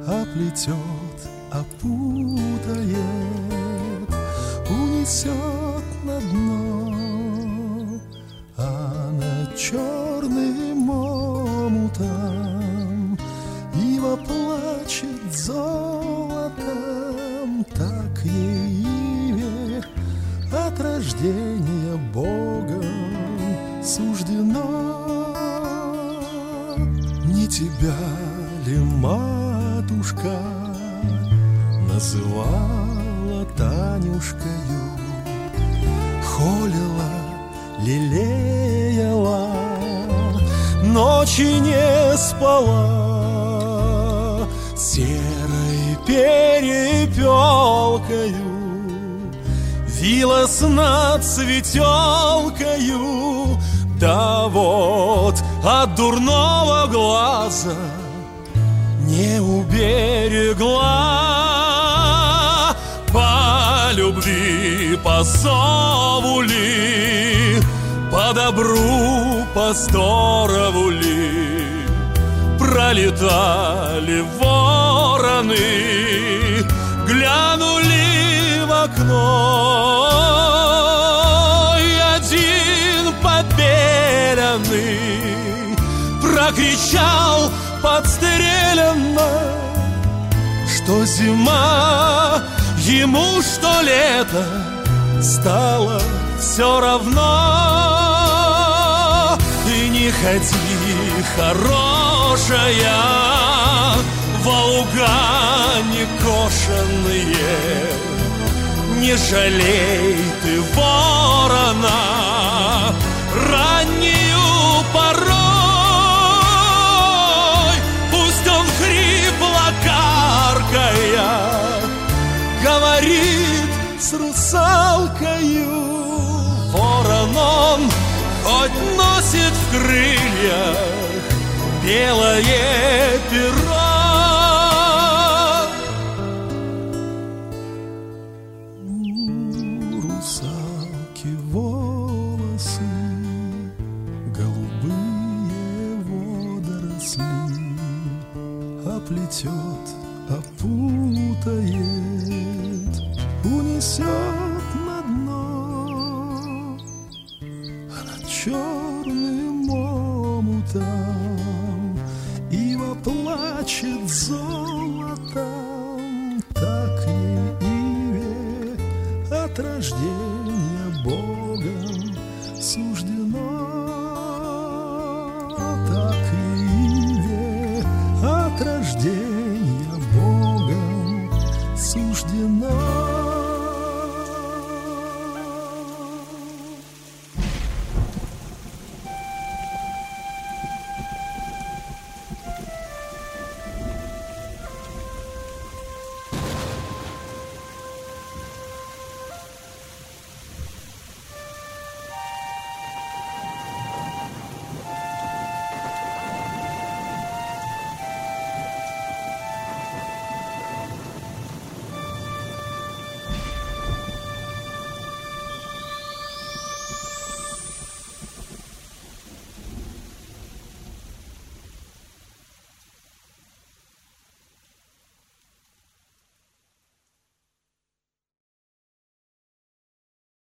оплетет, опутает, унесет на дно, а над черным омутом ива плачет золотом. Так ей иве от рождения Богом суждено. Не тебя ли, матушка, называла Танюшкою, холила, лелеяла, ночи не спала, серой перепелкою вилась над светелкою. Да вот от дурного глаза не уберегла. По любви, по зову ли, по добру, по здорову ли пролетали вороны, глянули в окно, и один побеленный прокричал подстрелянно, что зима ему, что лето, стало все равно. И не ходи, хорошая, во луга некошенные, не жалей ты ворона раннюю порой. Пусть он хрипло каркая говорит с русалкою. Ворон он хоть носит в крыльях белое перо, у русалки волосы голубые водоросли, оплетет, опутает, унесет на дно, а над черным омутом ива плачет золотом. Так ей иве от рождения Богом суждено.